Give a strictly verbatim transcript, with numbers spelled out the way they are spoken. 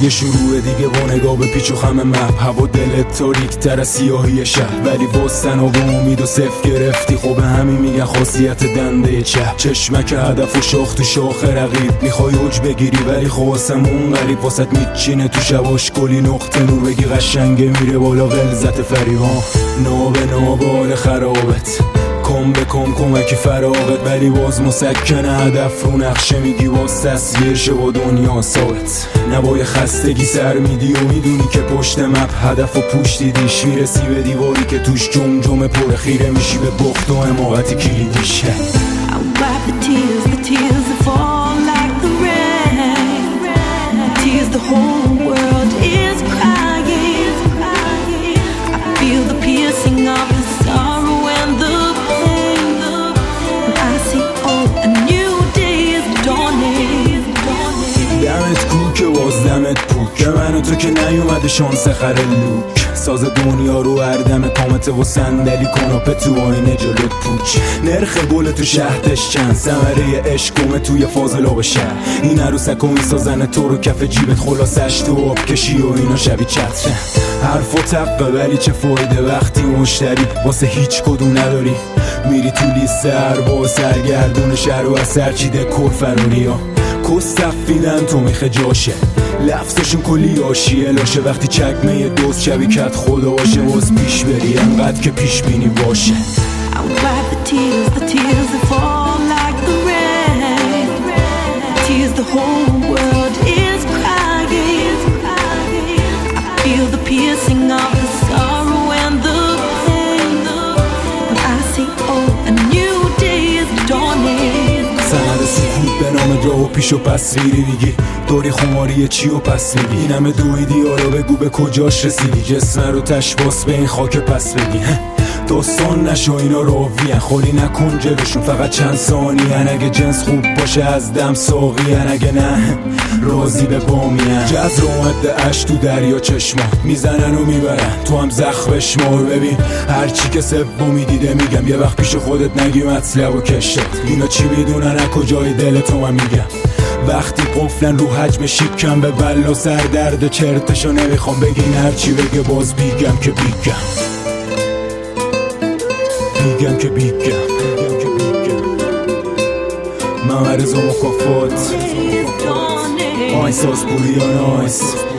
یه شروع دیگه و نگاه به پیچ و خم مپ. هوا دلت تاریک تر از سیاهی شهر، ولی باز تناب و امید و صف گرفتی. خب همین میگن خاصیت دنده چه. چشمک هدف و شاخ تو شاخ رقیب، میخوای اوج بگیری ولی خواسمون غریب واسط میچینه تو شواش کلی نقطه نور. بگی قشنگه میره بالا غلظت فریبان، ناب نابال خرابت کم به کم کمک فراغت، ولی باز مسکنه هدف رو نقشه میگی باز تصویر شه با دنیا ثابت. نبای خستگی سر میدی و میدونی که پشت مپ هدف و پوش دیدیش. میرسی به دیواری که توش جمجمه پر خیره میشی به بخت و حماقت کلیدیشه. دمت کو که باز دمت پوک، به من و تو که نیومده شانس خر لوک. ساز دنیا رو اردم کامته و صندلی کناپه تو آینه جلوت پوچ. نرخ گل تو شهدش چند، ثمره عشقومه توی فاضلاب شهر. این عروسک و میسازن تو رو کف جیبت، خلاصش تو آب کشی و اینا شبی چتره. حرف و تقه ولی چه فایده وقتی مشتری واسه هیچ کدوم نداری. میری تو لیست ارباب سرگردون شهر و از سرچیده کرفرونی ها کستفیدن تو میخه جاشه. لفظشون کلی آشیه لاشه، وقتی چکمه دوست شبیکت خدا باشه باز پیش بری انقدر که پیش بینی باشه. به نام جا و پیش و پس ریری میگی دوری خماریه چی و پس میگی. این همه دویدی آرا بگو به کجاش رسیدی. جسم رو تشباس به این خاک پس بدی. داستان نشو اینا راویه، خالی نکن جلوشون فقط چند ثانیه. اگه جنس خوب باشه از دم ساقیه، اگه نه راضی به بامیه. جز رو اومده اش تو دریا چشما میزنن و میبرن، تو هم زخمش مار. ببین هرچی که سومی دیده میگم، یه وقت پیش خودت نگی مطلب و کشت. اینا چی میدونن از کجای دل تو من میگم. وقتی قفلن رو حجم شیکم به بلا سر درد چرتشو نمیخوام بگین. هرچی بگه باز بیگم که بیگم بیگم که بیگم بیگم که بیگم. من عرض و مکافات آیساس بوریان آیس